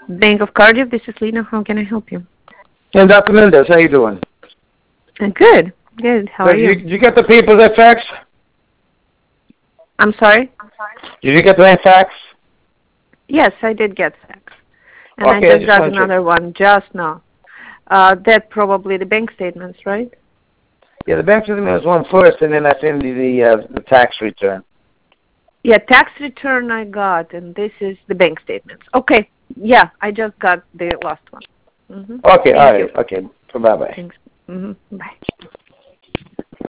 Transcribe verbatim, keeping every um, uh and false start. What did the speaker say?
Bank of Cardiff, this is Lena. How can I help you? Hey, Doctor Mendez, how you doing? Uh, Good, good. How So are you? Did you get the people's fax? I'm sorry? Did you get the fax? Yes, I did get fax. And Okay, I I just just got wanted to- another one just now. Uh, that probably the bank statements, right? Yeah, the bank statement was one first, and then I sent you the uh, the tax return. Yeah, tax return I got, and this is the bank statements. Okay, yeah, I just got the last one. Mm-hmm. Okay, Thank all you. right, okay, bye bye. Thanks. Mm-hmm. Bye.